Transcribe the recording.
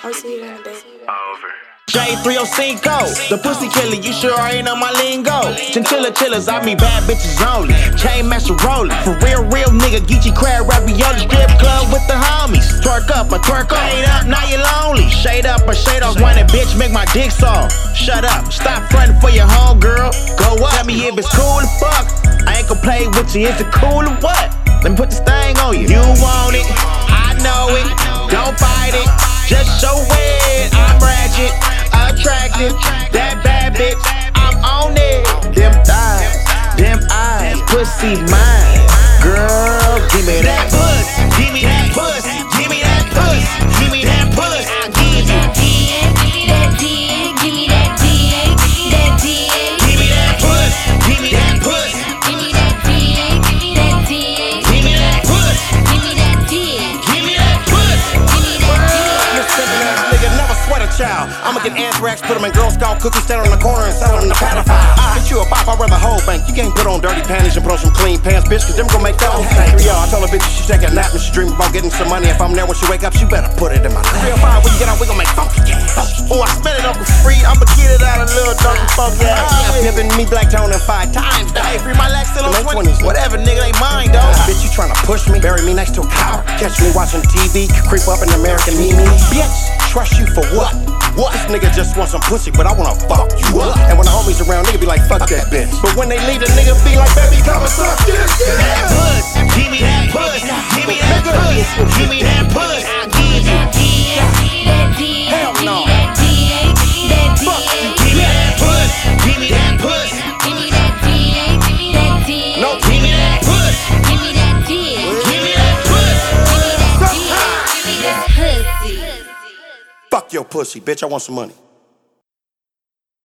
I'll see you in a bit. Over. J305, the pussy killer, you sure ain't on my lingo. Chinchilla chillers, I mean bad bitches only. Chain master rolling, for real nigga. Geechee crab ravioli, strip club with the homies. Twerk up, I twerk up, ain't up, now you lonely. Shade up or shade off, when that bitch make my dick soft. Shut up, stop frontin' for your home girl. Go up, tell me if it's cool as fuck. I ain't gon' play with you, is it cool or what? Let me put this thing on you. You want it, I know it, don't fight it. Just show it, I'm ratchet, attractive, that bad bitch, I'm on it. Them thighs, them eyes, pussy mine. Girl, give me that puss, give me that puss, give me that puss, give me that puss. I'll give you that dick, give me that dick, that dick. Give me that puss, give me that puss, give me that dick, that dick. Give me that puss, give me that dick, give me that puss, give me that dick. Simple ass nigga, never sweat a child. I'ma get anthrax, put them in Girl Scout cookies, stand on the corner and sell them to pedophile. I hit you a bop, I'd rather whole bank. You can't put on dirty panties and put on some clean pants, bitch, cause them gon' make that whole thing. Yo, I told a bitch she take a nap and she dream about getting some money. If I'm there when she wake up, she better put it in my lap. Real fire, when you get out, we gon' make funky cash. Oh, I spend it on for free, I'ma get it out a little donkey funky ass. Pimpin' me black tone in 5 times, though. Hey, free my lax still on Them 20s. 20s. Whatever, nigga, they mine, though. Bitch, you tryna push me, bury me next to a cow. Catch me watching TV, creep up in American Mimi. Bitch, trust you for what? What? This nigga just want some pussy, but I wanna fuck you up. And when the homies around, nigga be like, fuck that bitch. But when they leave, the nigga be like, baby, come and suck this. That puss, give me that puss, give me that puss, give me that puss. I'll give you that dick, Hell no. fuck you. Give me that puss, give me that puss, Give me that dick, give me that dick. No, give me that puss, Give me that dick. give me that puss. Give me that dick. Give me that pussy. fuck your pussy, bitch, I want some money.